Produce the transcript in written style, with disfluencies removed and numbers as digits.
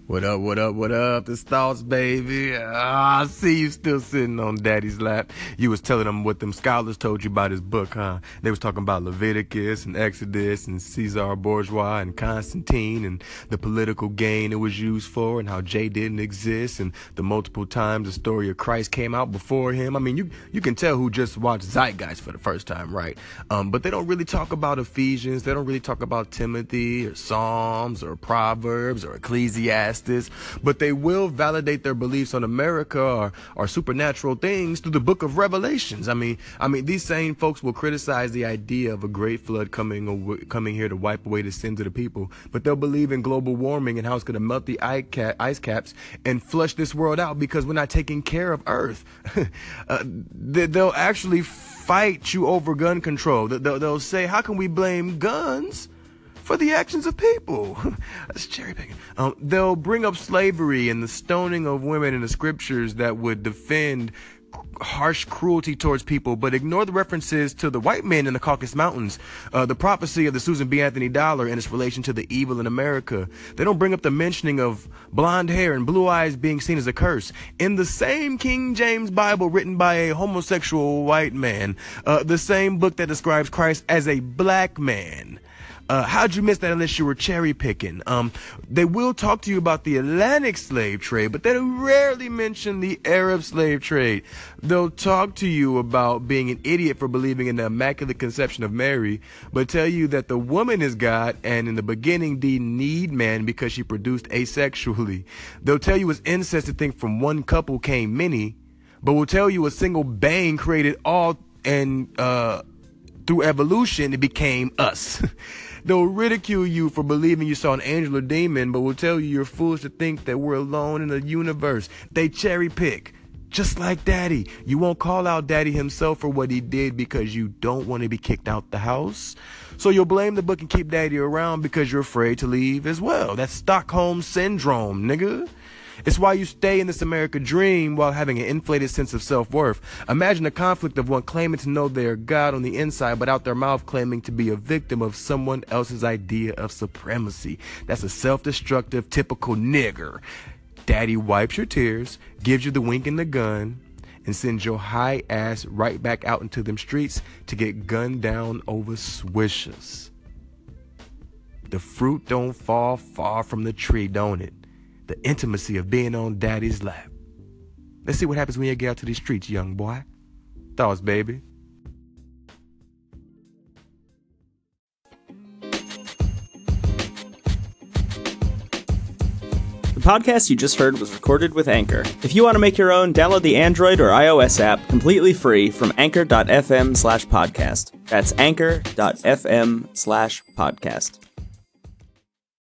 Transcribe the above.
What up, what up, what up? It's Thoughts, baby. I see you still sitting on daddy's lap. You was telling them what them scholars told you about his book, huh? They was talking about Leviticus and Exodus and Caesar Borgia and Constantine and the political gain it was used for and how Jay didn't exist and the multiple times the story of Christ came out before him. I mean, you can tell who just watched Zeitgeist for the first time, right? But they don't really talk about Ephesians. They don't really talk about Timothy or Psalms or Proverbs or Ecclesiastes. But they will validate their beliefs on America or supernatural things through the book of Revelations. I mean, these same folks will criticize the idea of a great flood coming here to wipe away the sins of the people, but they'll believe in global warming and how it's going to melt the ice caps and flush this world out because we're not taking care of Earth. They'll actually fight you over gun control. They'll say, how can we blame guns for the actions of people? That's cherry picking. They'll bring up slavery and the stoning of women in the scriptures that would defend harsh cruelty towards people, but ignore the references to the white men in the Caucasus Mountains, the prophecy of the Susan B. Anthony Dollar and its relation to the evil in America. They don't bring up the mentioning of blonde hair and blue eyes being seen as a curse in the same King James Bible written by a homosexual white man, the same book that describes Christ as a black man. How'd you miss that unless you were cherry picking? They will talk to you about the Atlantic slave trade, but they rarely mention the Arab slave trade. They'll talk to you about being an idiot for believing in the Immaculate Conception of Mary, but tell you that the woman is God and in the beginning didn't need man because she produced asexually. They'll tell you it's incest to think from one couple came many, but will tell you a single bang created all and through evolution it became us. They'll ridicule you for believing you saw an angel or demon, but will tell you you're foolish to think that we're alone in the universe. They cherry pick, just like daddy. You won't call out daddy himself for what he did because you don't want to be kicked out the house. So you'll blame the book and keep daddy around because you're afraid to leave as well. That's Stockholm Syndrome, nigga. It's why you stay in this America dream while having an inflated sense of self-worth. Imagine the conflict of one claiming to know they're God on the inside, but out their mouth claiming to be a victim of someone else's idea of supremacy. That's a self-destructive, typical nigger. Daddy wipes your tears, gives you the wink and the gun, and sends your high ass right back out into them streets to get gunned down over swishers. The fruit don't fall far from the tree, don't it? The intimacy of being on daddy's lap. Let's see what happens when you get out to these streets, young boy. Thoughts, baby. The podcast you just heard was recorded with Anchor. If you want to make your own, download the Android or iOS app completely free from anchor.fm/podcast. That's anchor.fm/podcast.